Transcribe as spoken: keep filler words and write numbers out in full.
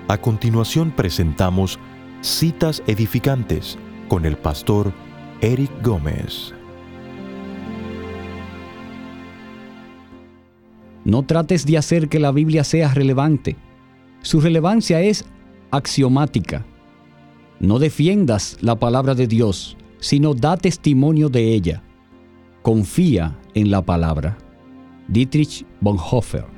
A continuación presentamos Citas Edificantes con el pastor Eric Gómez. No trates de hacer que la Biblia sea relevante. Su relevancia es axiomática. No defiendas la palabra de Dios, sino da testimonio de ella. Confía en la palabra. Dietrich Bonhoeffer.